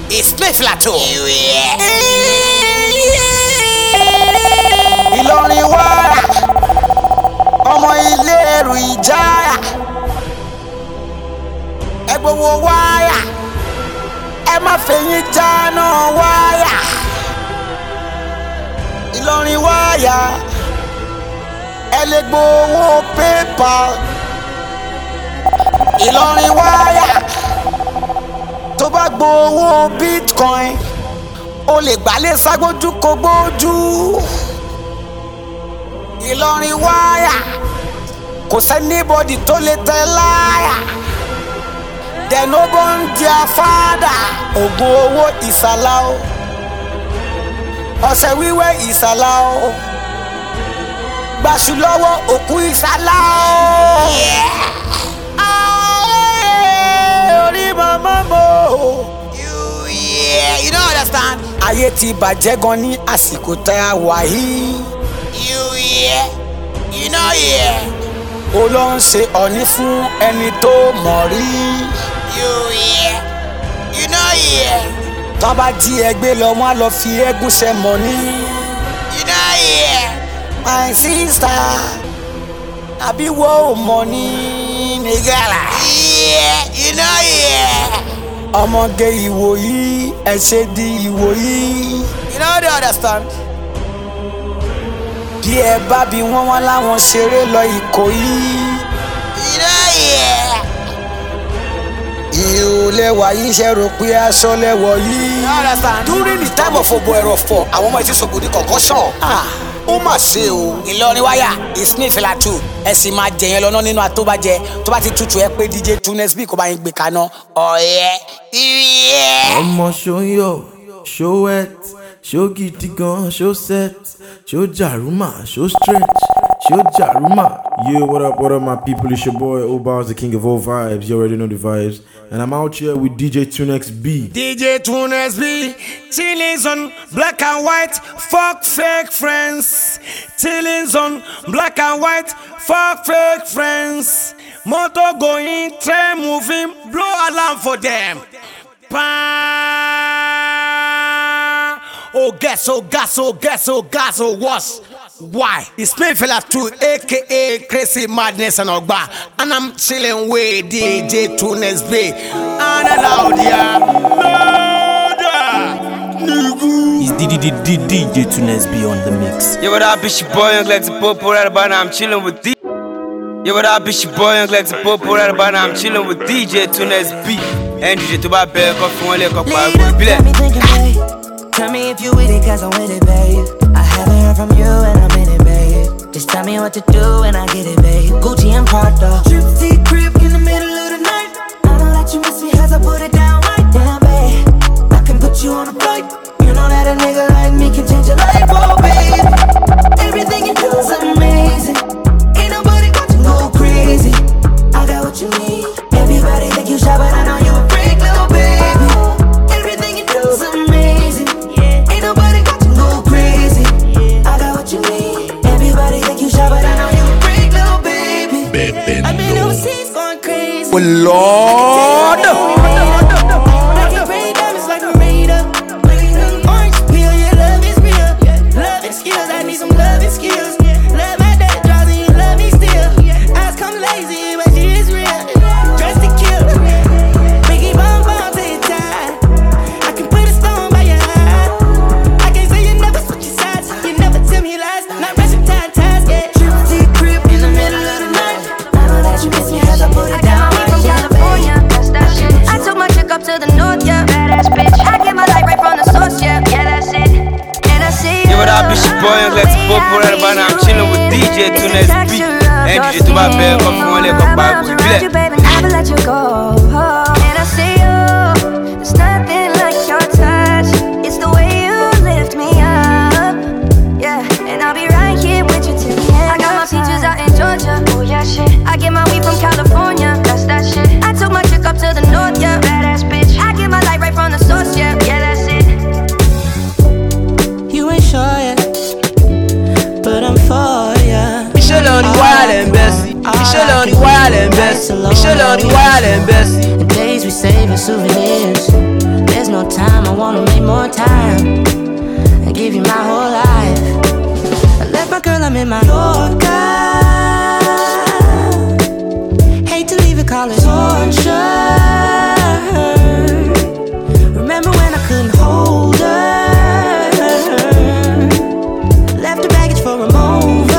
It's Playflato. Ìlọrin wáyà, ọmọ ilé ẹrù ìjáyà, ẹ gbowó wáyà, ẹ má fẹ̀yìn jáná wáyà. Ìlọrin wáyà, ẹ lè gbowó PayPal. Ìlọrin wáyà, tó bá gbowó Bitcoin, o lè gbálẹ̀ ságbójú kó gbójú. Ìlọrin wáyà, kò sẹ́nibọ́dì tó lè tẹ láyà. They no born their father. Ògùn owó ìsàlá o, ọ̀sẹ̀ wíwẹ́ ìsàlá o, gbàṣù lọ́wọ́ òkú ìsàlá o. Orí màmá mo. You don't understand. Ayé ti bàjẹ́ gan ní àsìkò tá a wà yìí. You know yeah. Ó lọ ń ṣe ọ̀ní fún ẹni tó mọ̀ rí. You know yeah. Tọ́ bá jí ẹgbẹ́ lọ wọ́n á lọ fi eégún ṣe mọ̀ ní. You know yeah. My sister, àbí wo mọ̀ ní nìgàlà. You know yeah. Ọmọge ìwòyí ẹ ṣe di ìwòyí. You know they understand. Bí ẹ bá bí wọ́n láwọn ṣeré lọ Ìkòyí. You know yeah. Ìhò lẹ́wà yìí ṣe rò pé aṣọ lẹ́wọ̀ yìí. You understand. During the time of Ògbò ẹ̀rọ̀fọ̀ àwọn ọmọ ìṣèṣògbò ní concussion. Ó mà ṣe o. Ìlọrin wáyà Playflato ẹ sì máa jẹyẹn lọ́nà nínú àtọ́bàjẹ́ tó bá ti tutù ẹ pé DJ Tunes bí kò bá yín gbé kaná. Ọ̀yẹ́. Ọmọ ṣóyọ̀ ṣówẹ́t ṣó gidi gan ṣó set ṣó jàrúmà ṣó stretch ṣó jàrúmà. Yeah, what up my people, it's your boy Obaz, the king of all vibes. You already know the vibes. And I'm out here with DJ Tunes B. DJ Tunes B, chillings on black and white, fuck fake friends. Chillings on black and white, fuck fake friends. Motor going, train moving, blow alarm for them. Oh guess, oh gas, oh gas, oh gas, oh what? Why? It's Playflato, aka Crazy Madness and Ogba, and I'm chilling with DJ Tunes B. And loud, yeah. It's DJ Tunes B on the mix. Yo, what up, it's your boy, Young Lex Popo, right about now, I'm chilling with DJ. Yo, what up, it's your boy, Young Lex Popo, right about now, I'm chilling with DJ Tunes B. And DJ to buy back off one leg up, I will be like. Tell me if you with it, cause I'm with it, babe. I haven't heard from you and I'm in it, babe. Just tell me what to do and I get it, babe. Gucci and Prada, Tripsy crib in the middle of the night. I know that you miss me as I put it down right down, babe. I can put you on a flight. You know that a nigga like me can change your life, oh babe. Everything you do is amazing. Ain't nobody got to go crazy. I got what you need. Everybody think you shy, but I know you a freak, little baby. Everything you do is amazing. Ain't nobody got to go crazy. I got what you need. Everybody think you shy, but I know you a freak, little baby. I mean, overseas going crazy. Oh Lord. Like a brain diamonds like a radar. Orange peel, your love is real. Love and skills, I need some love and skills. Love my dad draws and you love me still. Eyes come lazy, but she is real. Dressed to kill. Biggie bomb bomb till you tired. I can put a stone by your eye. I can't say you never switch your sides. You never tell me lies. Not rushing time ties, yeah. Tripsy crib in the middle of the night. I know that you miss me as I put it down. From California, that's that shit. I took my chick up to the north, yeah, badass bitch. I get my light right from the source, yeah, that's it. And I see Yo, what up, it's your boy, Young Lex Popo, right about now, I'm chilling with DJ Tunes B. And DJ to buy back off one leg up, I will be like. Never let you go. And I see you. There's nothing like your touch. It's the way you lift me up. Yeah, and I'll be right here with you till the end. I got my peaches out in Georgia. Oh yeah, shit. I get my weed from California. That's that shit. I took my chick up to the north, yeah, badass bitch. I get my light right from the source, yeah, that's it. You ain't sure yet, but I'm for ya. Michelle on the wild and Bessie. Michelle on the wild and Bessie. Michelle on the wild and Bessie. wanna make more time and give you my whole life. I left my girl, I'm in my Yorker. Hate to leave it, call it torture. Remember when I couldn't hold her? Left the baggage for a mover.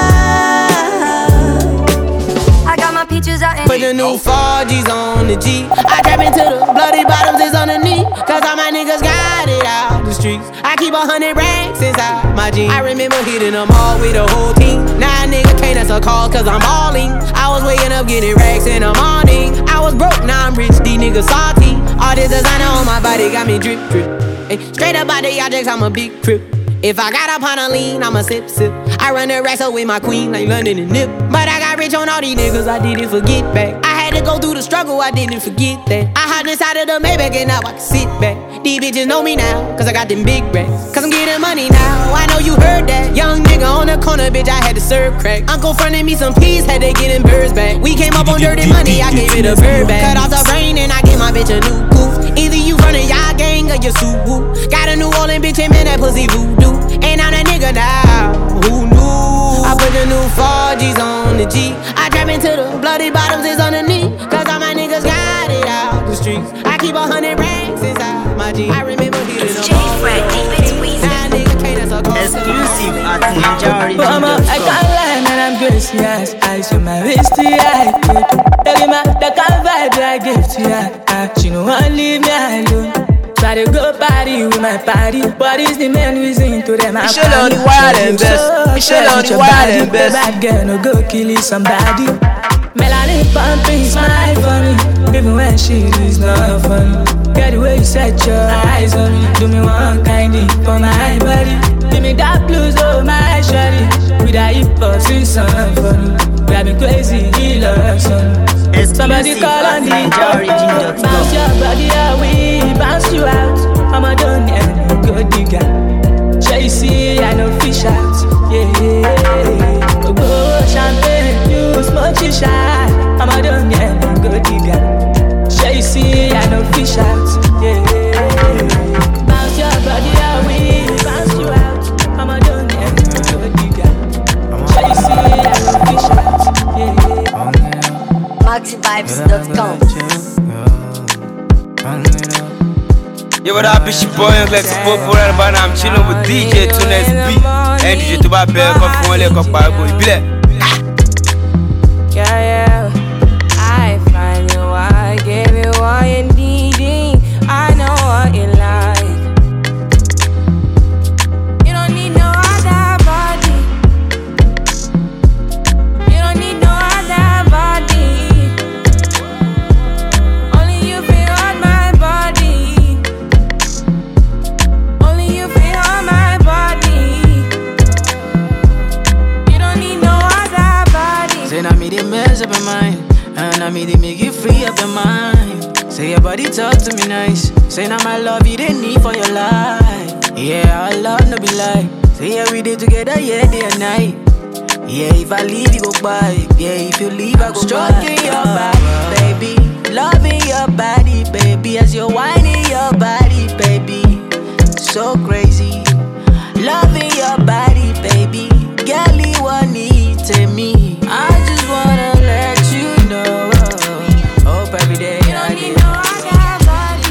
I got my peaches out in Put the new 4Gs on the G. I trap into the bloody bottoms is on the knee. Cause all my niggas got it out the streets. I keep 100 racks inside my jeans. I remember hitting them all with the whole team. Now a nigga can't answer calls cause I'm balling. I was waking up getting racks in the morning. I was broke, now I'm rich, these niggas salty. All this designer on my body got me drip, drip. Ay, straight up out the objects, I'm a big crip. If I got up on a lean, I'ma sip, sip. I run the racks up with my queen like London and Nip. But I got rich on all these niggas, I didn't forget back. I had to go through the struggle, I didn't forget that. I hopped inside of the Maybach and now I can sit back. These bitches know me now, cause I got them big racks. Cause I'm getting money now, I know you heard that. Young nigga on the corner, bitch, I had to serve crack. Uncle fronted me some peas, had to get them birds back. We came up on dirty money, I gave it a bird back. Cut off the brain and I gave my bitch a new goof. Either you running y'all gang or you Subaru. Got a New Orleans bitch and man, that pussy voodoo. And I'm that nigga now, who knew? I put the new 4Gs on the G. I trap into the bloody bottoms is on the knee. Cause all my niggas got it out the streets. I keep 100 racks inside my G. I remember hitting them all with the whole team. Now a nigga can't answer calls. Exclusive at Ninja Mama, I can't lie, man, I'm good to yes. I show my wrist to ya, good. Tell him the kind vibe I give to ya. She no want leave me alone. Try to go party with my party. What is the main reason to them? Michelle on the wild and best. Michelle on the wild and best. Bad girl no go kill somebody. Melanie pumping smile for me. Even when she is not funny. Get the way you set your eyes on me. Do me one kindly for my body. Give me that blues, oh my shawty. With a hip-hop song for me. Drive me crazy, he loves some. Somebody call on the NinjaOrigin.com. Bounce your body away, bounce you out. I'm a done and go digger. Shall you see, I know fish out. Yeah, go champagne, you smoke shisha. I'm a done and go digger. Shall you see, I know fish out. Yeah, bounce your body away, bounce you out. I'm a done and go digger. Shall you see, I know fish out. Yeah. MaxiVibes.com. Yo, what up, it's your boy, Young Lex Popo, right about now I'm chilling with DJ Tunes B. And DJ to my bell, come from one leg up by boy, be like. Yeah, I find you, I gave you all you needing. I know what you like. You don't need no other body. You don't need no other body. Only you feel on my body. Only you feel on my body. You don't need no other body. Say now me they mess up your mind, and I me they make you free up your mind. Say your body talk to me nice. Say now my love you didn't need for your life. Yeah, our love no be lie. Say yeah we did together, yeah, day and night. Yeah, if I leave you go by. Yeah, if you leave I go stroking by. Your body, baby. Loving your body, baby. As you're whining your body, baby. So crazy. Loving your body, baby. Girl, you want need to me. I just wanna let you know. Hope every day You don't need no other body.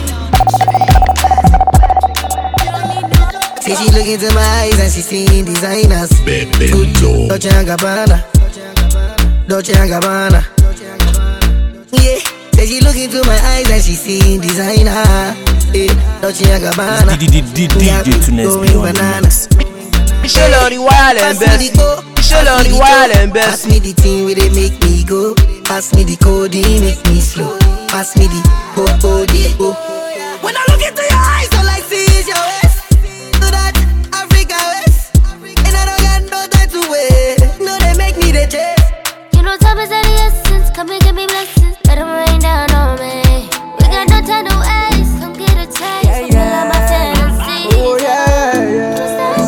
You don't need no. Say she look into my eyes and she seeing designers. Good Dolce & Gabbana, Dolce & Gabbana. Yeah, say she look into my eyes and she seeing designer. Dolce & Gabbana. DJ Tunes B on the mix. Michelle on the wild and best. Michelle on the wild and best. Pass me the thing where they make me go. Pass me the codeine, make me slow. Pass me the po. When I look into your eyes, all I see is your waist. Do that Africa waist. And I don't got no time to wait. No, they make me the chase. You know time is of the essence. Come and give me blessings. Let them rain down on me. We got no time to waste. Come get a taste. Fill out my fantasy. Oh yeah.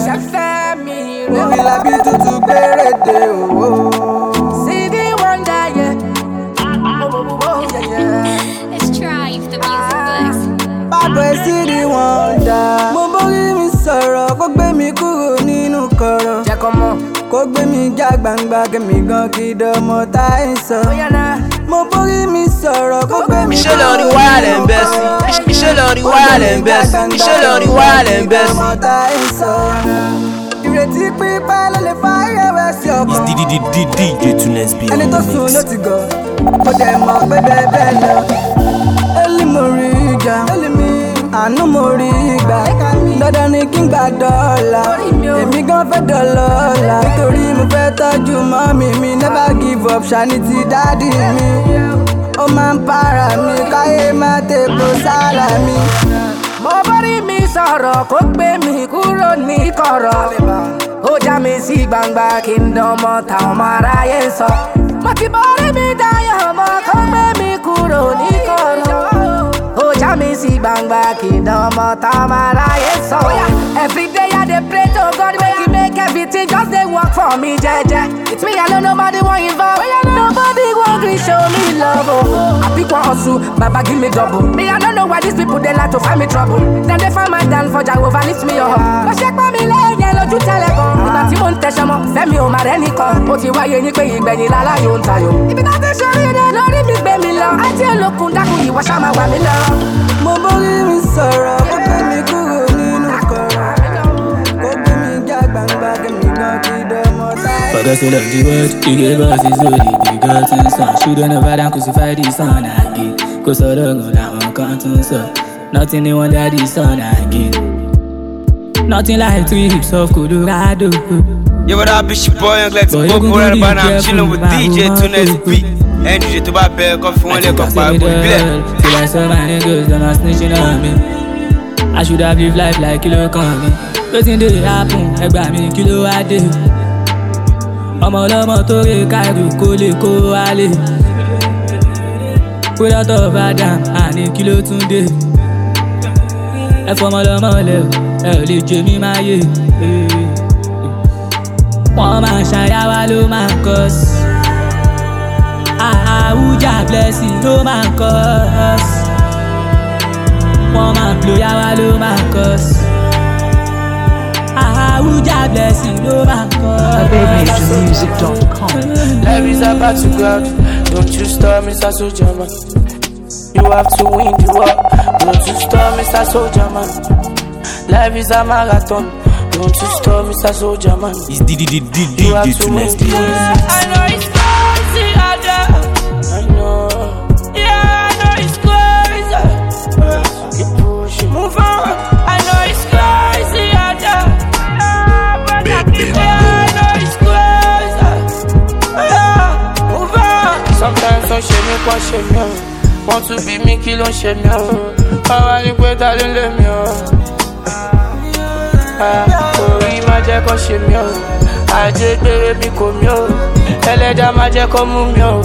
We love you to berede, oh. See the wonder, yeah. Let's try if the music works. Bad boy, see kó gbé mi já gbangba kẹ́mi gan kí dọ́mọ tá ẹ̀ sọ. Mo borí mi sọ̀rọ̀ kó gbé mi iṣẹ́ lọ rí wáyà lẹ̀ ń bẹ́ sí. Iṣẹ́ lọ rí wáyà lẹ̀ ń bẹ́ sí. Iṣẹ́ lọ rí wáyà lẹ̀ ń bẹ́ sí. Dọ́mọ tá ẹ̀ sọ. Ìrètí pípẹ́ ló lè fa ìrẹ̀wẹ̀sì ọkàn. DJ Tunes B. Ẹni tó sùn ló ti gọ̀, kò dẹ̀ mọ̀ pé bẹ́ẹ̀ lọ. Élì mo rí ìjà, àánú mo rí ìgbà. Dandan ni kí n gba dọ́là, èmi gan fẹ́ dọ́lọ́lá. Nítorí mo fẹ́ tọ́jú mọ́mì mi, never give up, ṣàní ti dádì mi. Ó máa ń para mi, káyé má tepo sára mi. Mo borí mi sọ̀rọ̀ kó gbé mi kúrò ní kọ̀rọ̀. Ó já mi sí gbangba kí n dánmọ́ táwọn ọmọ aráyé ń sọ. Mo ti borí mi dáyọ̀ mọ́ kó gbé mi kúrò ní kọ̀rọ̀. Ó já mi sí gbangba kí n dánmọ́ táwọn ọmọ aráyé ń sọ. Every day I dey pray to God make everything just dey work for me jeje. It's me alone, nobody wan involve. Nobody wan gree show me love. I pick one hustle, Baba give me double. Me I don't know why these people they like to find me trouble. Then they find my down for Jehovah lift me up. Mo ṣe pọ́n mi lẹ́yìn lójú tẹ́lẹ̀ kan. Ìgbà tí mo ń tẹ̀sán mọ́, fẹ́mi ò máa rẹ́ nìkan. Ó ti wáyé ní pé ìgbẹ̀yìn láláyò ń tayò. Ibi tó ti ṣorí rẹ̀ lórí mi gbé mi lọ. Àti olókun dákun ìwọ ṣá máa wà mí lọ. Mo borí mi sọ̀rọ̀ kó gbé mi kúrò nínú kọ̀rọ̀. Kó gbé mi já gbangba kẹ́mi gan kí dọ́mọ tá ẹ̀ sọ. Forget to love the word, you gave us his holy begotten son. Shouldn't have had crucify the son again. Cause all the good I won't come to so. Nothing they want that the son again. Nothing like 3 hips of Colorado. Yo, what up, it's your boy, Young Lex Popo, right about now. I'm chilling with DJ Tunes B. And DJ to buy bear, coffee, one leg of fire, boy, till I saw my niggas, then I snitching on me. I should have lived life like kilo coming. Nothing did happen, I got me kilo I did. Ọmọ ọlọ́mọ tó rè káàdù kó lè kó wálé. Without of Adam, àní kí ló tún dé. Ẹ fọmọ ọlọ́mọ lẹ̀ ẹ ò lè jẹ mí máa yé. Wọ́n máa ṣàyàwá ló máa ń kọ́ sí. Àwùjá blessing ló máa ń kọ́ sí. Wọ́n máa ń blóyàwá ló máa ń kọ́ sí. Àwùjá blessing no matter. BabyMusicDom.com. Life is about to go out. Don't you stop, Mr. Soldier Man. You have to win the war. Don't you stop, Mr. Soldier Man. Life is a marathon. Don't you stop, Mr. Soldier Man. It's DJ Tunes B. I know it's crazy out there. I know. Yeah, I know it's crazy. Keep pushing. Move on. I know it's crazy out there. Sometimes don't shame me, can't shame me. Want to be me, kill on shame me. Power ni pé ta ló lé mi o. Orí má jẹ́ kó ṣe mi o. Ajé gbére mi kò mi o. Ẹlẹ́dàá má jẹ́ kó mú mi o.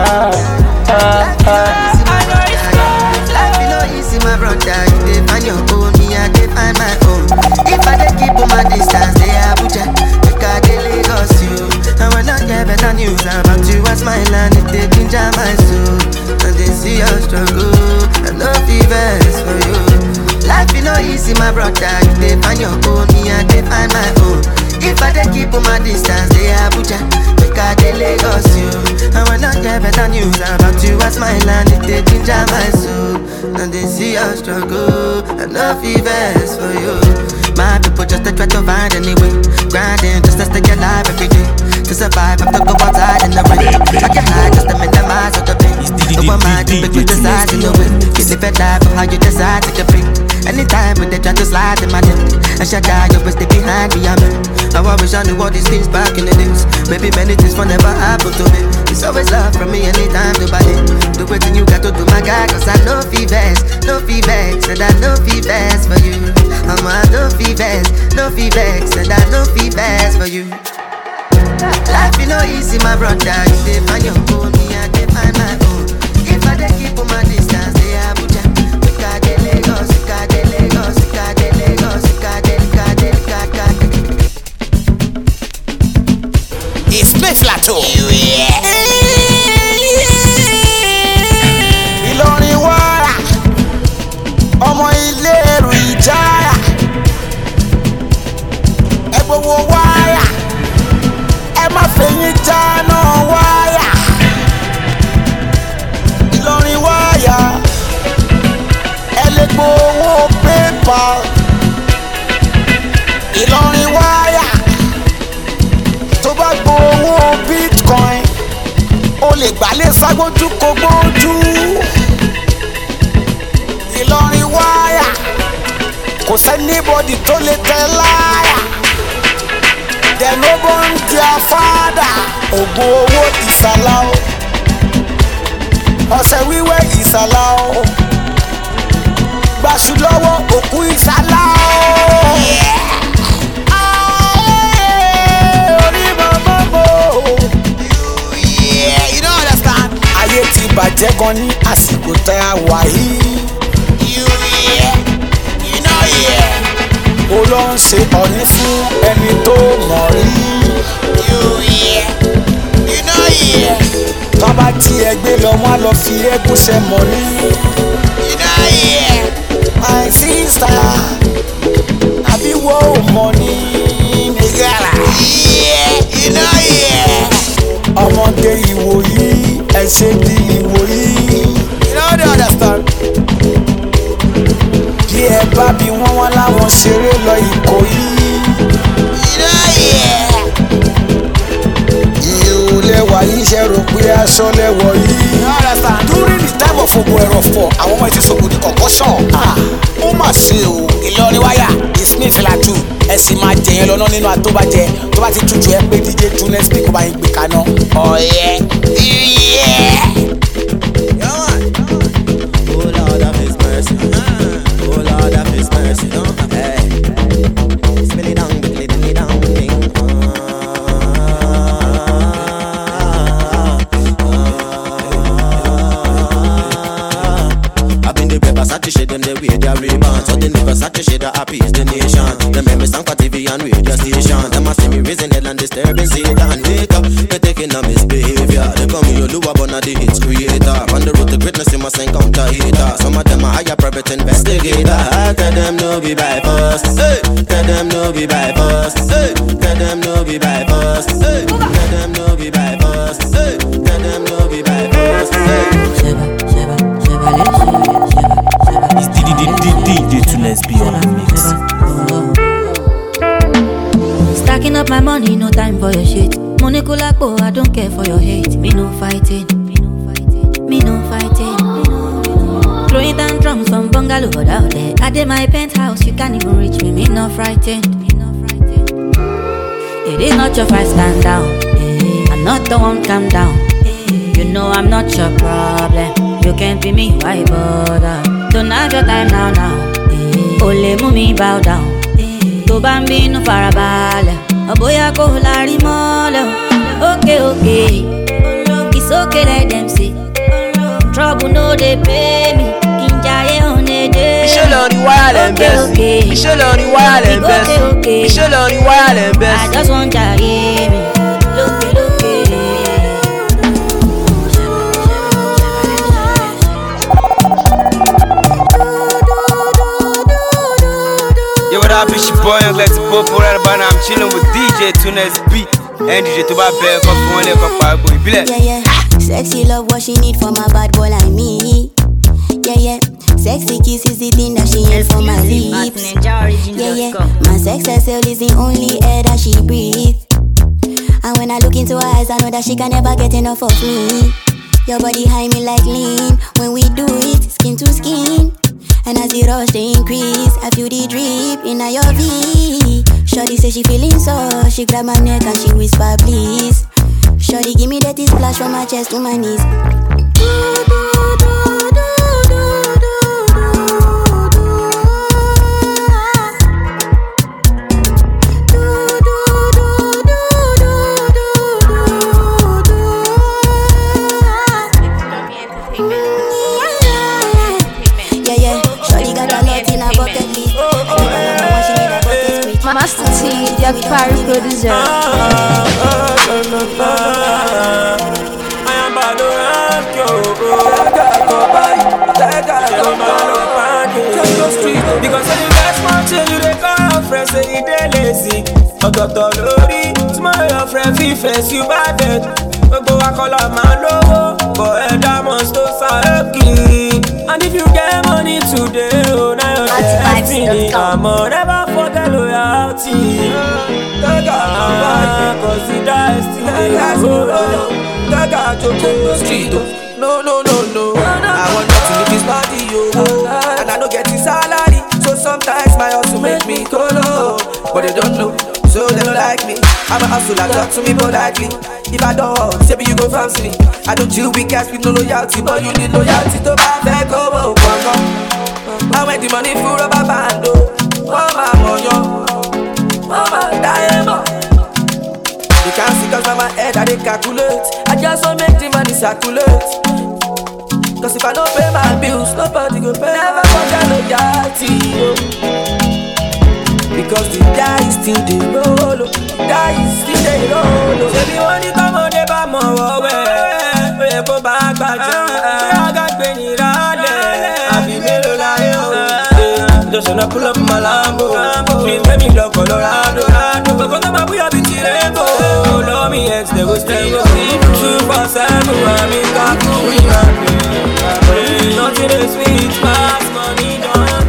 Life is no easy, my brother. You dey find your own, me I dey find my own. If I dey keep on my distance, they Abuja, make I dey Lagos you. And when I get better news about you, I smile and it dey ginger my soul. And they see your struggle, and no fevers for you. Life is no easy, my brother. You dey find your own, me I dey find my own. If I dey keep on my distance, they Abuja, make I dey Lagos you. And when I get better news about you, I smile and it dey ginger my soul. And they see your struggle, and no fevers for you. My people just try to find any way, grinding just to stay alive every day. To survive, I have to go outside in the rain. I can hide just to minimize all the pain. No one mind to be criticized in the way. You live a life of how you decide to compete. Anytime when they try to slide in my name, I shall die, you will stay behind me, amen. I wish I knew all these things back in the days. Maybe many things will never happen to me. It's always love from me anytime to buy it. Do everything you got to do, my guy, cause I know fevers, and I know fevers for you. I'm a no fevers, and I know fevers for you. Life is no easy, my brother. You dey find your own, me I dey find my own. If I dey keep on my distance, they Abuja, make I dey Lagos, make I dey Lagos, make I dey Lagos, make I dey, make I dey, make I dey. It's Smith Lato. Ìlọrin wàrà, ọmọ ilé ẹrù ìjára, ẹgbẹ̀wò wáyà. ságbójú kò gbójú. Ìlọrin wáyà kò sẹ́nibọ́dì tó lè tẹ láyà. Dem no born their father. Ògùn owó ìsàlá o. Ọ̀sẹ̀ wíwẹ́ ìsàlá o. Gbàsù lọ́wọ́ òkú ìsàlá o. Orí mọ́mọ́mọ́. You don't understand. Ayé ti bàjẹ́ gan ní àsìkò tá a wà yìí. Ó lọ ń ṣe ọ̀ní fún ẹni tó mọ̀ rí. Tọ́ba tí ẹ gbé lọ wọ́n á lọ fi eégún ṣe mọ̀ ní. My sister, àbí wo ò mọ̀ ní nìgàrà. Ọmọdé ìwòyí ẹ ṣe di ìwòyí. You don't understand. Bí ẹ bá bí wọ́n láwọn ṣeré lọ Ìkòyí. Ìhò lẹ́wà yìí ṣe rò pé aṣọ lẹ́wọ̀ yìí. During the time of ogun ẹ̀rọ̀fọ̀ àwọn ọmọ ẹtí sọ̀kò ní concussion. Ó mà ṣe o. Ìlọrin wáyà Ismail Filatu ẹ̀sìn máa jẹ yẹn lọ́nà nínú àtọ́bàjẹ tó bá ti tutù ẹ pé DJ Tunes P kó bá yín gbé kaná. Ọ̀yẹ́ Oh Lord of His mercy. Oh Lord of His mercy. Hey, spin it down, spin it down, I've been the paper satisfied them the way they rebound. So they never satisfied the happy is the nation. Them make me stand for TV and radio station. Them a see me raising hell and disturbing Satan. Wake up, they taking a misbehavior. They call me Oluwa Bona the hits creator. On the road to greatness you must encounter hater. Some of them are higher private investigator. Tell them no be by force. Hey, tell them no be by force. Hey, tell them no be by force. Hey, tell them no be by force. Hey, tell them no be by force. It's DJ Tunes P on the mix. Stacking up my money, no time for your shit. Money kulakbo, I don't care for your hate. Me no fighting. Me no fighting. Throwing down drums from bungalow out there. I did my penthouse, you can't even reach me. Me no frightened. It is not your fight, stand down. I'm not the one, calm down. You know I'm not your problem. You can't be me, why bother? Don't have your time now. Ole mumi bow down. To bambi no farabale. Oboya ko lari mole. Okay. It's okay, let them see. Trouble no they pay me. Kinjaye on a day. Isholo wild and best. Isholo wild and best. Isholo wild and best. I just want to hear me. Look. Yo, what up, it's your boy, Young Lexi Popo, right about now I'm chilling with DJ Tunes P. And DJ to my bed, come for one leg, come for a boy, be like. Yeah. Sexy love, what she need for my bad boy like me. Yeah. Sexy kiss is the thing that she need for my lips. Yeah. My sex herself is the only air that she breathes. And when I look into her eyes, I know that she can never get enough of me. Your body high me like lean. When we do it, skin to skin. And as the rush they increase, I feel the drip in your V. Shorty say she feeling so, she grab my neck and she whisper please. Shorty give me that splash from my chest to my knees. Master T, the party producer. Because when you guys want to, you they call your friends say you they lazy. Ọ̀tọ̀ọ̀tọ̀ lórí, smile your friend fi face you bad dead. Gbogbo wa kọ́lá máa lówó, but ẹ̀dá must to sàrẹ́kì. And if you get money today, oh now you're destiny. I'ma never forget who loyalty. Cause it dies street. No. I want not to live this body, and I don't get the salary. So sometimes my hustle make me go low, but they don't know, so they don't like me. I'm a hustler, talk to me politely. If I don't, say you go fancy me. I don't chill with guys with no loyalty, but you need loyalty to buy back over. I went the money for rubber band, Mama, diamond. You can't see cause on my head I dey calculate. I just want make the money circulate. Cause if I don't pay my bills, nobody go pay. Never forget loyalty, because the die still dey roll. Die still dey roll. Say the money come on, they buy more way. We go back, I got penny rale. I be melo la just wanna pull up my Lambo. Please let me love Colorado. But when I'm a be tirego. Love me ex, they go stay go. 247, I'm in Kaku. Nothing is sweet, fast money,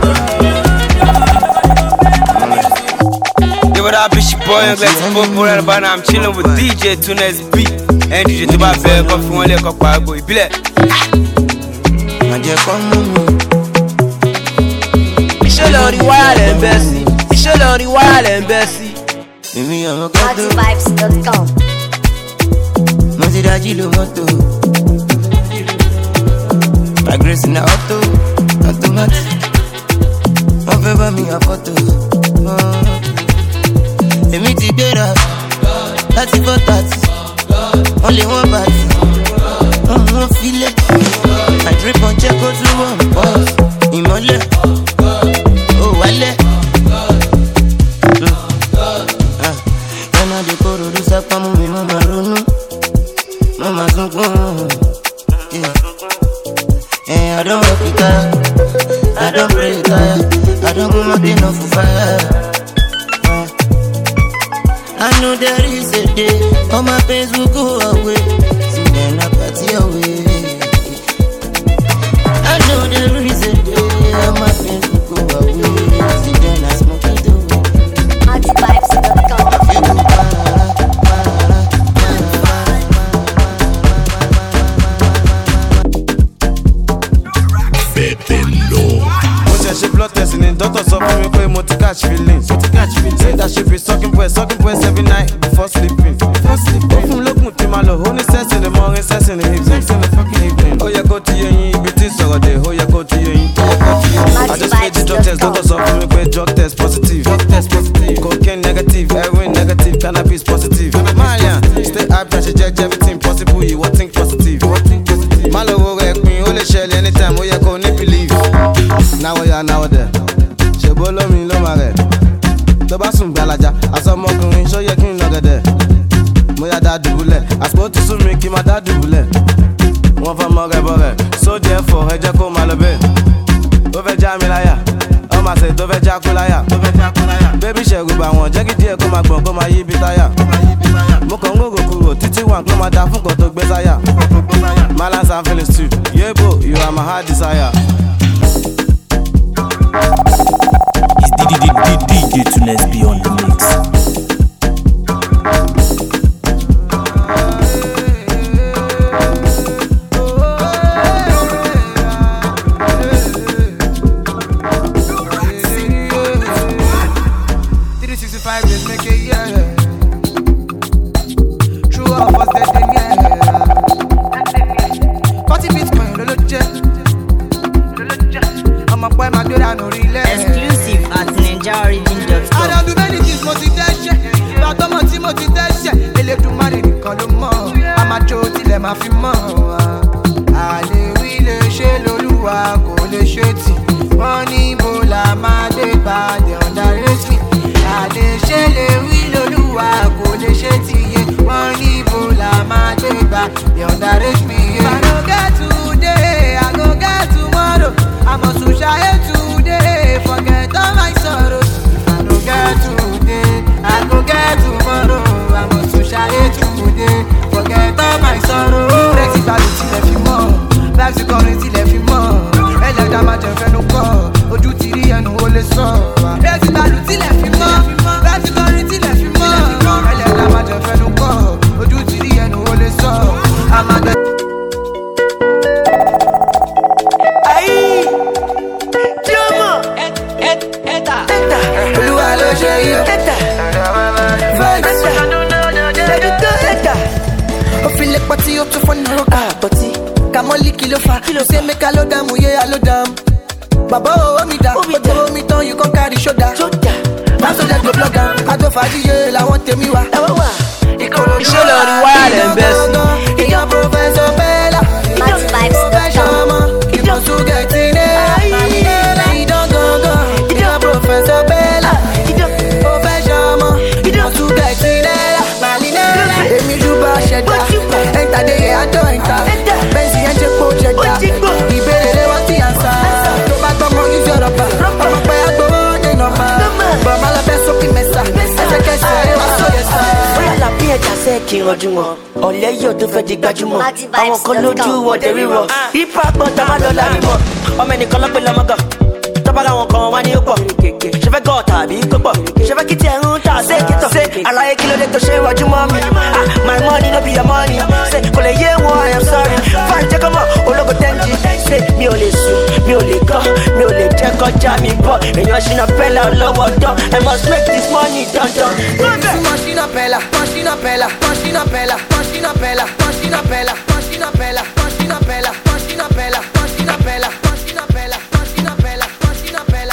Yo, what up, it's your boy, I'm glad to pop right about now. I'm chilling with DJ Tunes B. And DJ to my bed, coffee, one leg, coffee, boy, be like. Iṣẹ́ lọ rí wáyà lẹ́ ń bẹ́ sí. Iṣẹ́ lọ rí wáyà lẹ́ ń bẹ́ sí. Èmi ọmọ kẹ́tọ́ Vibes.com. mo ti dájú lo mọ́tò. Grace in the automatic. Wọ́n fẹ́ bá mi yà fọ́tò. Èmi ti gbéra láti 4:30. Wọ́n lé wọ́n bàtì. Wọ́n filẹ̀. I drip on check go to one pause. Ìmọ́lẹ̀. Wálẹ̀. Ẹ̀nà dé kóró ló sápá mú mi mọ́ máa ronú. Mọ́ máa sunkún. I don't work it out. I don't pray it out. I don't go nothing off for fire. I know there is a day all my pains will go away. See when I party away. I know there is a day all my pains will go away. See when I smoke it away. Antivibes.com. Blood testing in doctor sọ fún mi pé mo ti catch feelings. Say that she be sucking breast every night before sleeping. Ó fún lókun tí ma lò, ó ní sex in the morning, sex in the evening. Ó yẹ kó ti yé yín ibi tí sọ̀rọ̀ dé, ó yẹ kó ti yé yín. I just made the drug test, doctor sọ fún mi pé drug test positive. Cocaine negative, heroin negative, cannabis positive. Marian, stay happy, she check everything possible, you won't think positive. Má lọ wo rẹ̀ pin, ó lè ṣẹlẹ̀ anytime, ó yẹ kó ní believe. Now there. Ṣé bó lómi ló máa rẹ̀? Tó bá sùn gbalaja, àsọmọkùnrin ṣó yẹ kí n lọ gẹ̀dẹ̀. Mo yá dá dùbúlẹ̀, àsìkò ti sún mi kí n máa dá dùbúlẹ̀. Wọ́n fẹ́ mọ rẹ̀ bọ̀ rẹ̀, so therefore ẹ jẹ́ kó máa lọ bẹ́ẹ̀. Ó fẹ́ já mi láyà, ọmọ àṣẹ tó fẹ́ já kú láyà. Bébí ṣẹ̀rù bà wọ́n, jẹ́ kí díẹ̀ kó máa gbọ̀n kó máa yí bí táyà. Mo kàn ń rògò kúrò títí wà kó máa da fún kan tó gbé sáyà. Malance and feelings too, yebo, you are my heart desire. It's DJ Tunes B on the mix. Exclusive at NinjaOrigin.com. I don't do many things, mo ti dẹ́ṣẹ̀. Bàtọ́ mọ̀ tí mo ti dẹ́ṣẹ̀. Elédùmarè nìkan ló mọ̀. A máa jó tilẹ̀ máa fi mọ̀. Àlè wí lè ṣe lolúwa kò lè ṣe tì. Wọ́n ní ibo la máa dé padà underrate me. Àlè ṣe lè wí lolúwa kò lè ṣe tì yé. Wọ́n ní ibo la máa dé padà underrate me. I no get today, I go get tomorrow. I must shine today, forget all my sorrows. I no get today, I go get tomorrow. I must shine today, forget all my sorrows. Rexy balu tilẹ̀ fi mọ́, Bexy kọrin tilẹ̀ fi mọ́. Ẹlẹ́dàá máa jẹ fẹ́nu kọ́, ojú ti rí ẹnu ó lè sọ. Rexy balu tilẹ̀ fi mọ́, ilé pọtí ó tún fọ́nà rọ́gà pọtí kàmọ́lì kí ló fa ṣé mẹ́ka ló dààmú yé alódàmú bàbá owó mi dá ojú omi tán yìí kọ́ kárí ṣódà láti ọjà tó blọ́gà agbófàdíyé làwọn tèmi wá. iṣẹ́ lọ rí wáyà lẹ́ ń bẹ́ sí. ìyá pòfẹ́sọ̀ bẹ́ẹ̀lá ìjọsọmọ ìjọsùgẹ̀tì ní ìdángangan ìyá pòfẹ́sọ̀ bẹ́ẹ̀lá pòfẹ́sọmọ ìjọsùgẹ̀tì ní màlínẹ́lá. èmi júbà ṣẹ̀dá ẹ̀ńtàdé yẹ àjọ ẹ̀ńtà bẹ́ẹ̀sì yẹn jẹ́ kó ṣẹ̀dá ìbéèrè rẹ̀ wọ́n ti àṣà tó bá gbọ́mọ yìí sọ̀rọ̀ pa ọmọ pẹ́ agbowó dènà pa bọ̀mọ lọ́bẹ̀ sókè mẹ́sà ẹsẹ̀kẹsẹ̀ wá sóyè sá. bóyá làbí ẹja sẹ́ kí n rọjú wọn ọ̀lẹ́ yóò tó fẹ́ di gbajúmọ̀ àwọn kan lójú wọn dé rírọ̀ ipa gbọ́n tá a máa lọ lárí mọ́ ọmọ ẹnìkan lọ́pẹ́ lọ́mọ́gàn tọ́bára wọn kan wá ní ó pọ̀ ṣe fẹ́ gọ́ tàbí kó pọ̀ ṣe fẹ́ kí tí ẹ̀ ń tà ṣe kítọ̀ àlàyé kí ló dé tó ṣe rọjú mọ́ mi my money no be your money ṣe kò lè yé wọn I am sorry fine jẹ́ kọ́ mọ̀ ológo tẹ́ǹjì ṣe mi ò lè sùn mi ò lè kọ́ mi ò lè jẹ́ kọjá mi bọ̀ èèyàn ṣìnà pẹ́lá lọ́wọ́ dán I must make this money dandan. Machina pela, machina pela, machina pela, machina pela, machina pela, machina pela, machina pela, machina pela, machina pela, machina pela, machina pela, machina pela,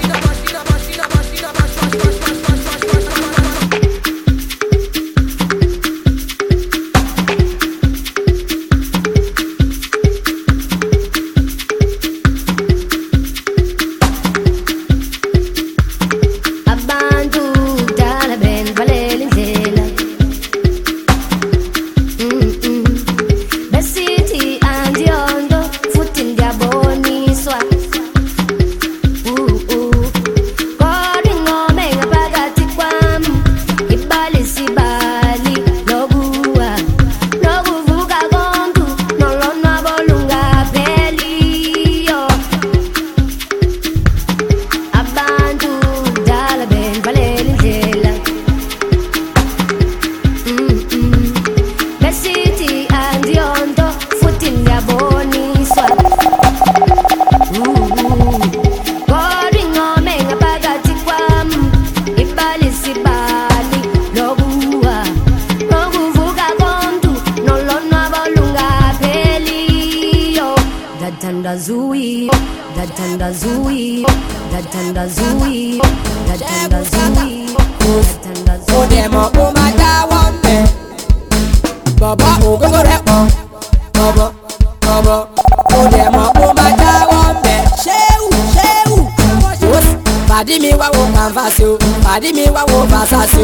Pàdí mi wá wo Versace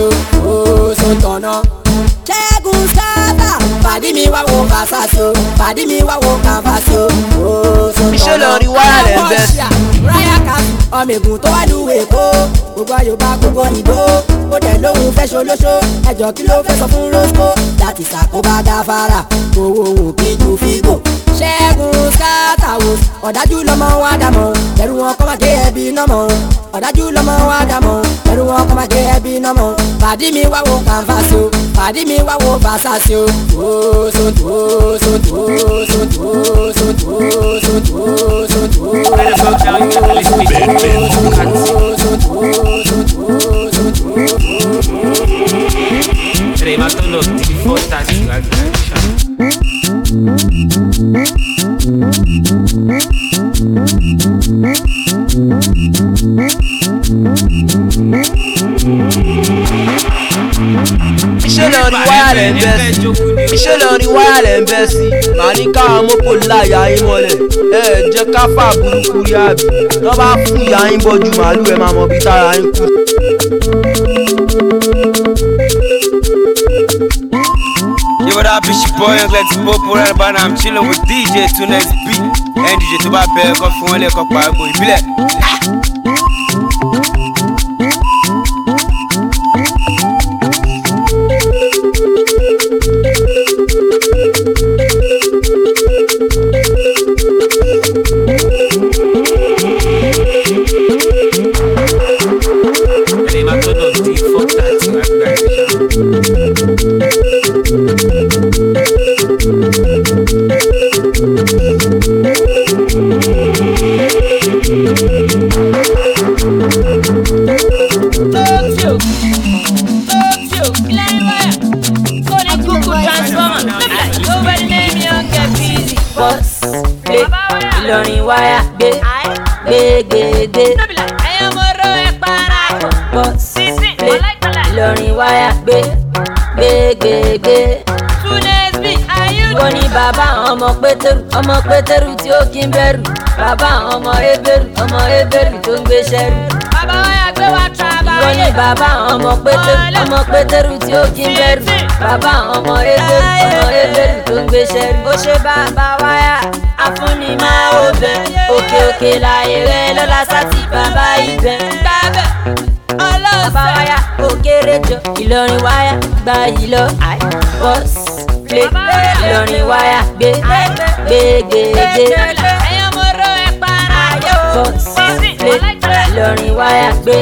o, so tọ̀nà. Ṣẹ́gun Scata. Pàdí mi wá wo Versace o, pàdí mi wá wo Canvas o, so tọ̀nà. Iṣẹ́ lọ rí wáyà rẹ̀ bẹ́ẹ̀ sí. Ráyà kan ọmọ ègùn tó wá lúwẹ̀ Èkó. Gbogbo Yorùbá gbogbo òyìnbó. Ó dẹ̀ lóhun fẹ́ ṣolóṣó. Ẹjọ́ kí ló fẹ́ sọ fún Rosco? Láti ṣàkóbá gáfárà. Owó òun kí ju fígò. Ṣẹ́gun Scata o, ọ̀dájú lọmọ wa dàmọ́. Ẹ̀rù wọn kọ́ máa gé ẹbí náà mọ́. Ọ̀dájú lọmọ wa dàmọ́. Ẹ̀rù wọn kọ́ máa gé ẹbí náà mọ́. Pàdí mi wá wo Canvas o, pàdí mi wá wo Versace o. Iṣẹ́ lọ rí wáyà rẹ̀ ń bẹ́ sí. Iṣẹ́ lọ rí wáyà rẹ̀ ń bẹ́ sí. Màá ní káwọn mọ́kò láyà yín mọ́lẹ̀. Ẹ jẹ́ ká fà burúkú rí àbí. Tọ́ bá fún ìyá yín bọ́jú màálù ẹ máa mọ bí tára yín kú. Yo, what up, it's your boy, Young Lex Popo, right about now I'm chilling with DJ Tunes B. And DJ tó bá bẹ̀rẹ̀ kọ́ fún wọn lẹ́kọ̀ọ́ pàgọ́ ìbílẹ̀. Ìlọrin wáyà gbé ẹyọ mo ro ẹ para pọ̀ play Ìlọrin wáyà gbé ìwọ ni bàbá ọmọ pétérù tí ó kí ń bẹ̀rù bàbá ọmọ ebèrú tó ń gbé ṣẹ́rù. Bàbá wáyà gbé wá traba ìwọ ni bàbá ọmọ pétérù tí ó kí ń bẹ̀rù bàbá ọmọ ebèrú tó ń gbé ṣẹ́rù. Ó ṣe bàbá wáyà afúnni máa ó bẹ òkè láyé rẹ lọ́la sátì bàbá ibẹ̀. Bàbá wáyà òkèrè jọ Ìlọrin wáyà gba ìlọ bọ́s play Ìlọrin wáyà gbé ẹyọ mo ro ẹ para bọ́s play Ìlọrin wáyà gbé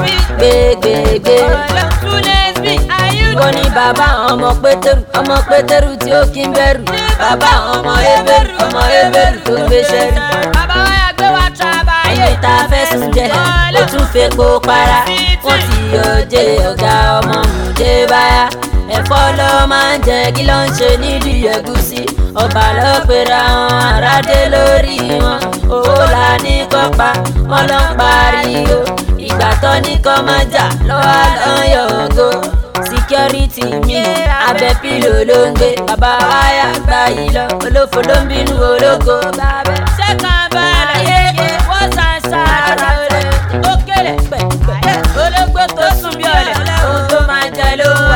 ìwọ ni bàbá ọmọ pétérù tí ó kí ń bẹ̀rù bàbá ọmọ ebèrú tó ń gbé ṣẹ́rù. Bàbá wáyà gbé wá traba ayé ìta fẹ̀sùn jẹ ó tún fẹ́ kó para wọ́n ti yọjẹ́ ọ̀gá ọmọ mùdé báyà ẹ̀fọ́ ló máa ń jẹ kí ló ń ṣe nídìí ẹ̀gúsí ọba ló pera wọn àràdé lórí wọn owó là ní kọ́pa wọn ló ń pariwo ìgbà tó ní kọ́ máa jà lọ́wọ́ lọ́yọ̀ ògo security mi abẹ́ pílò ló ń gbé bàbá wáyà gbá yìí lọ olófo ló ń bínú ológo bàbá ṣé kàn bá láyé wọ́n ṣàṣà ara rẹ̀ ó kéré pẹ̀pẹ̀ ológbò tó sùn bí ọ̀lẹ̀ ohun tó máa jẹ ló wà.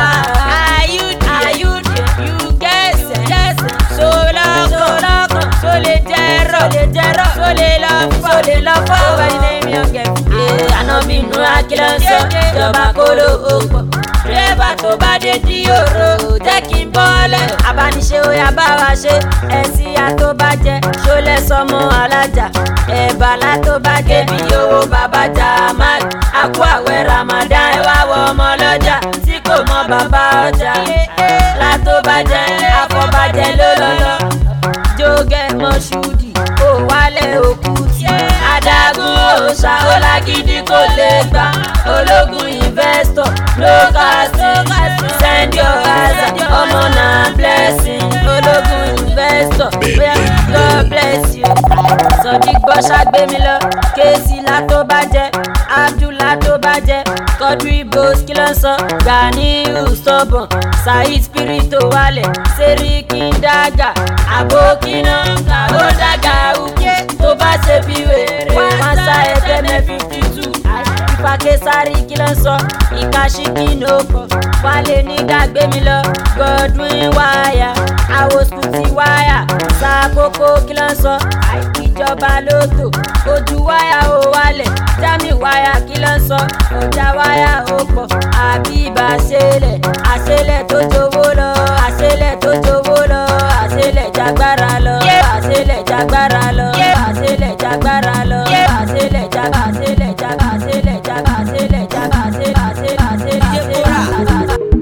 Ànábìnú akílọ́sọ ìjọba kóló òpó dírẹ́bà tó bá dé di òrò jẹ́ kí n bọ́lẹ̀ abániṣe ó yá bá wa ṣe ẹ̀sìyà tó bá jẹ ṣọlẹ̀ sọmọ alájà ẹ̀bàlá tó bá dé bí owó bàbá Jamal àkú àwẹ̀ Ramadan ẹ wá wọ ọmọ ọlọ́jà tí kò mọ bàbá ọjà látó bá jẹ àfọ̀bàjẹ́ lólọ́lọ́ jógẹ́ mọ́ṣúdì ó wálẹ̀ òkú tí adágún òòṣà ọlágídí kò lè gbà ológun investor lókàsí send your answer ọmọ náà blessing ológun investor God bless you. Sodiq bọ́ṣà gbé mi lọ kéésì látó bá jẹ Abdullah tó bá jẹ Quadri Bose kí ló ń sọ Ganiu stubborn Saheed spirit tó wálẹ̀ Seriki dàgà àbókínà àbódàgà òkè tó bá ṣe bí wèrè wọ́n sá ẹgbẹ́ mẹ́ 52 ìfàkẹ́sárì kí ló ń sọ ìkàṣíkì nòkò wálé nígbà gbé mi lọ Godwin wáyà àwòsùkùtì wáyà sàkókò kí ló ń sọ ìjọba lótò ojú wáyà ó wálẹ̀ Jami wáyà kí ló ń sọ ọjà wáyà ó pọ̀ àbíbà àṣẹlẹ̀ tó jowó lọ àṣẹlẹ̀ tó jowó lọ àṣẹlẹ̀ jágbára lọ àṣẹlẹ̀ jágbára lọ àṣẹlẹ̀ jágbára lọ àṣẹlẹ̀ jágbára àṣẹlẹ̀ jágbára àṣẹlẹ̀ jágbára àṣẹlẹ̀ jágbára àṣẹlẹ̀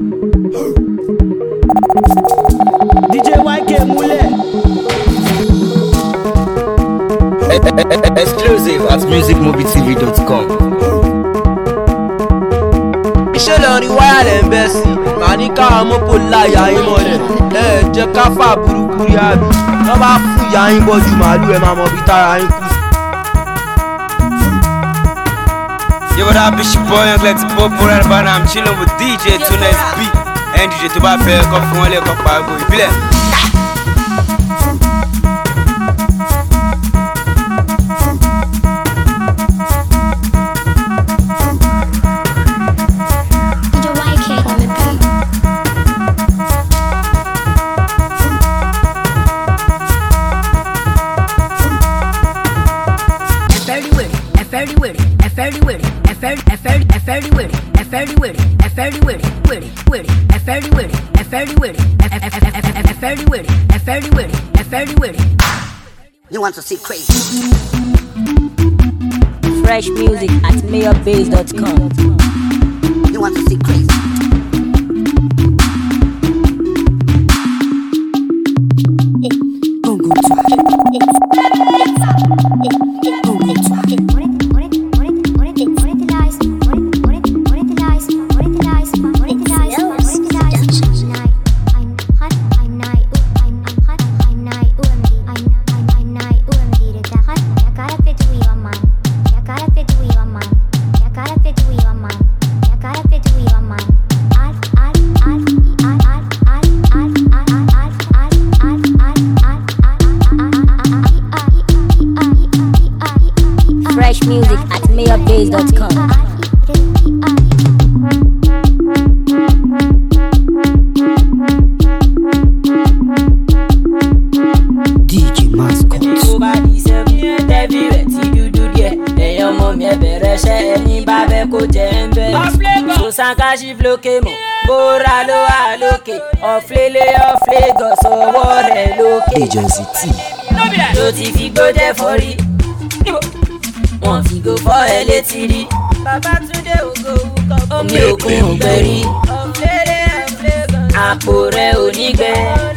DJ YK múlẹ̀. Exclusive at musicmobietv.com. Iṣẹ́ lọ́rin wáyà lẹ́ ń bẹ́ sí màá ní káwọn mọ́pò láyà yín mọ́lẹ̀ ẹ jẹ́ ká fà burúkú rí àbí wọ́n bá fún ìyá yín bọ́ ju màálù ẹ̀ máa mọ bí tára yín kú. Yo, what up, it's your boy, Young Lex Popo, right about now, I'm chilling with DJ Tunes B. And DJ tó bá fẹ́ kọ́ fún wọn lé kọ́ pa àgbo ìbílẹ̀. You want to see crazy? Fresh music at mayorbase.com. You want to see crazy? djtunes.com. DJ Mascot. Sankashi floke mo, bora lo aloke, ọ̀flélé ọ̀flégọ̀ sọ̀wọ́ rẹ̀ lókè. Agency T. Ló ti fi gbójẹ́ fọ́rí, wọ́n fi go fọ́ ẹ létí rí. Babátúndé ògo wúkọ́, omi òkun ògbẹ́rí. Ọ̀flélé ọ̀flégọ̀, àpò rẹ̀ ò ní gbẹ.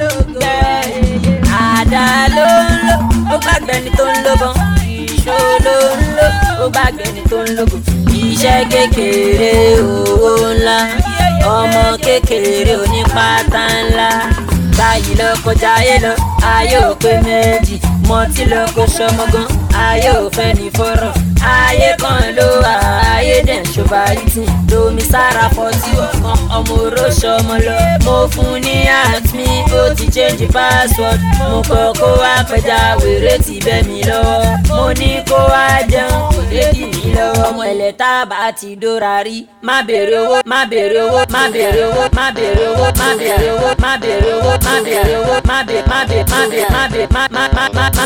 Àdá ló ń lò, ó gbàgbé ni tó ń lóbọn. Ìṣó ló ń lò, ó gbàgbé ni tó ń lóbọn. Iṣẹ́ kékeré owó ńlá, ọmọ kékeré onípátá ńlá. Báyìí lọ kọjá ayé lọ, ayé ò pé méjì. Mọtí lọ kó sọmọgán, ayé ò fẹ́ ní fọ́rọ̀. Ayé kan ló wà, ayé dẹ̀ ń ṣobarítì. Lomi sára fọtí ọ̀kan, ọmọ oró ṣọmọ lọ. Mo fún ní àtúnmí, ó ti change password. Mo kọ́ kó wá pẹja, wèrè ti bẹ́ mi lọ́wọ́. Mo ní kó wá jẹun, kò lè dì mí lọ́wọ́. Ọmọ ẹ̀lẹ́ tá a bá ti dóra rí. Má bèrè owó, má bèrè owó, má bèrè owó, má bèrè owó, má bèrè owó, má bèrè owó, má bèrè owó, má bèrè, má bèrè, má bèrè, má bèrè, má.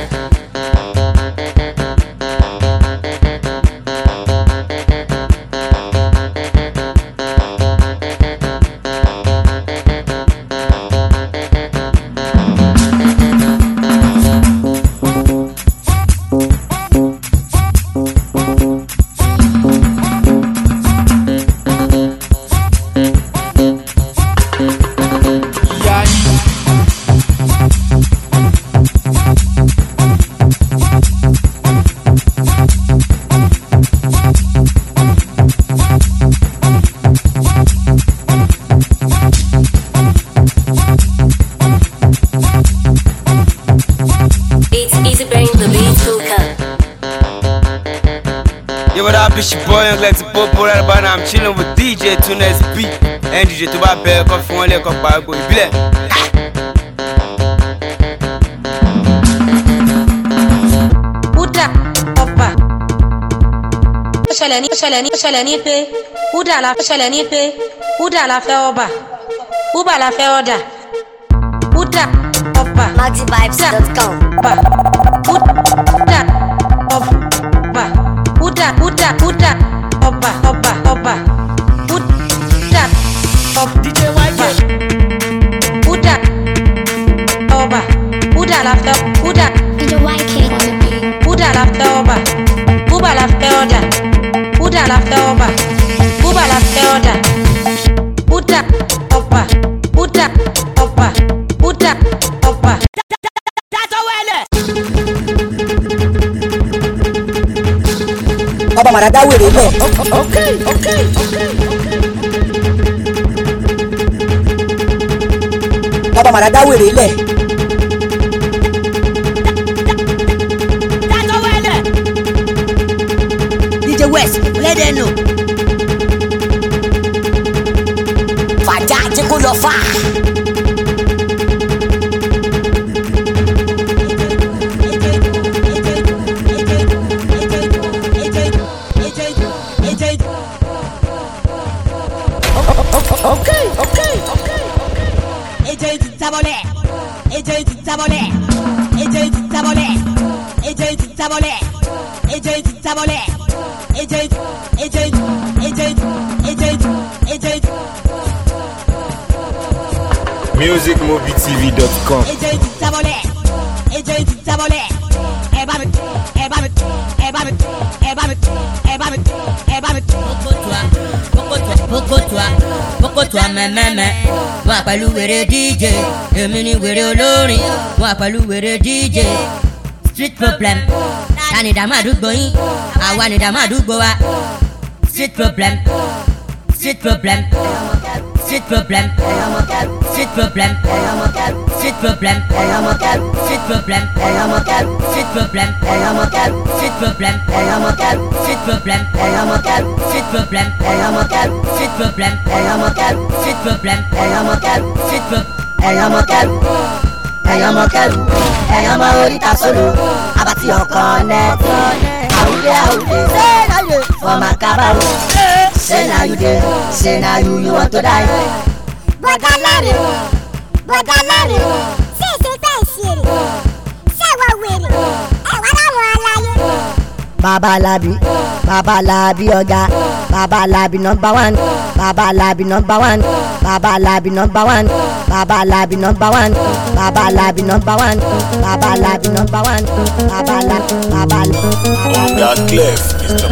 It's your boy Young Lexi Popo right about now. I'm chilling with DJ Tunes B. And DJ tó bá bẹ̀rẹ̀ kọ́ fún wọn lẹ́ẹ̀kan pa àgbo ìbílẹ̀. Buddha ọba. Ó ṣẹlẹ̀ ní pé Buddha la fẹ́ ọba. Buba la fẹ́ ọ̀dà. Buddha ọba. MaxiVibes.com. Buddha ọba. Buddha ọba. Buddha ọba. DJ YK. Buddha ọba. Buddha la fẹ́ Buddha. DJ YK on the beat. Buddha la fẹ́ ọba. Buba la fẹ́ ọ̀dà. Buddha la fẹ́ ọba. Buba la fẹ́ ọ̀dà. Buddha ọba. Buddha ọba. Buddha ọba. Ọba Màdàdá wèrè lẹ̀. Ọba Màdàdá wèrè lẹ̀. DJ West, let them know. Fàjà tí kò lọ fà. Okay. AJ Tabolé. AJ Tabolé. AJ Tabolé. AJ Tabolé. AJ Tabolé. AJ. MusicMobiTV.com. AJ Tabolé. AJ Tabolé. Pokotua mẹ́mẹ́mẹ́ wà pẹ̀lú wèrè DJ èmi ni wèrè olórin wà pẹ̀lú wèrè DJ street problem ta ni dààmú àdúgbò yín àwa ni dààmú àdúgbò wa street problem street problem street problem street problem street problem street problem street problem street problem street problem street problem street problem street problem ẹ̀yàn ọmọ oríta sólò abati ọkàn nẹ́ẹ̀tì àwùjẹ. for my cabal. Say now you there, say now you want to die. Bogalari, say shiri, say what with it. Baba Labi, Oga. Baba Labi number one. Baba Labi number one. Baba Labi number one. Baba Labi number one. Baba Labi number one. Baba Labi number one. Baba Labi. That Clef is the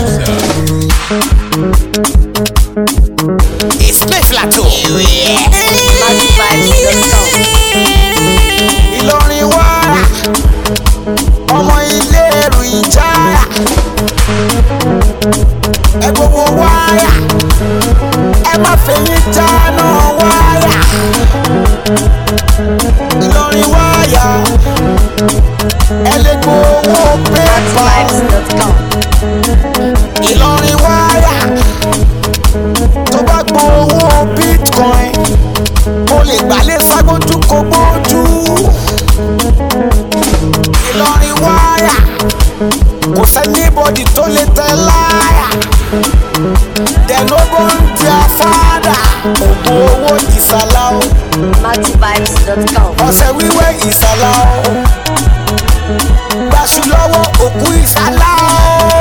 producer. It's Meflato. Ìlọrin wàrà, ọmọ ilé ẹrù ìjára. Ẹ gbogbo wáyà, ẹ má fẹ̀yìn jáná wáyà. Ìlọrin wáyà, ẹ lè gbowó pépà. Ìlọrin wáyà, tó bá gbowó bitcoin, o lè gbálẹ̀ ságbójú kó gbójú. Ìlọrin wáyà, kò sẹ́nibọ́dì tó lè tẹ̀ láyà. Dẹ̀lógó ń di afárá, ògùn owó ìsàlá o. Ọ̀sẹ̀ wíwẹ́ ìsàlá o. Gbàṣù lọ́wọ́ òkú ìsàlá o.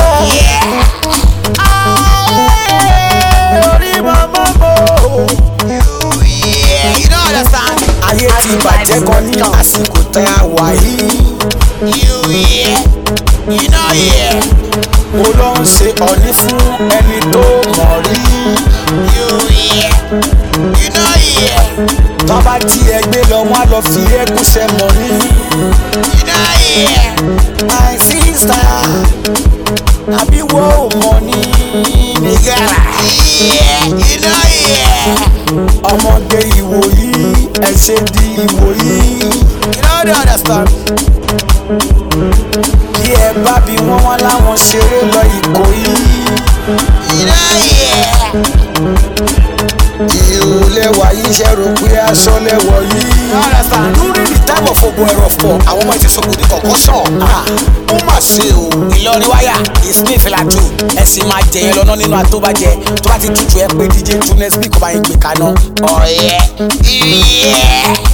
Orí mọ́mọ́mọ́. You don't understand. Ayé ti bàjẹ́ gan ní àsìkò tẹ́ a wà yìí. You know yeah. Mo lọ ń ṣe ọ̀ní fún ẹni tó mọ̀ rí. You know yeah. Tọ́ba tí ẹgbẹ́ lọ wọ́n á lọ fi ẹgúnṣẹ́ mọ̀ ní. You know yeah. My sister, àbí wo mọ̀ ní nìgàrà. You know yeah. Ọmọge ìwòyí, ẹ ṣe di ìwòyí. You know they understand. Bí ẹ bá bí wọ́n wá láwọn ṣeré lọ Ìkòyí. Ìhò lẹ́wà yìí ṣe rò pé aṣọ lẹ́wọ̀ yìí. During the time of ogun ẹ̀rọ fọ̀, àwọn ọmọ ìtí sọ̀kò ní kọ̀kọ́ṣọ̀. Ó mà ṣe o. Ìlọrin wáyà, Smith Latu, ẹ̀sìn máa jẹyẹ lọ́nà nínú àtọ́bàjẹ́. Tó bá ti tutù ẹ pé DJ Tunes bí kò bá yín gbé kaná. Ọ̀yẹ́.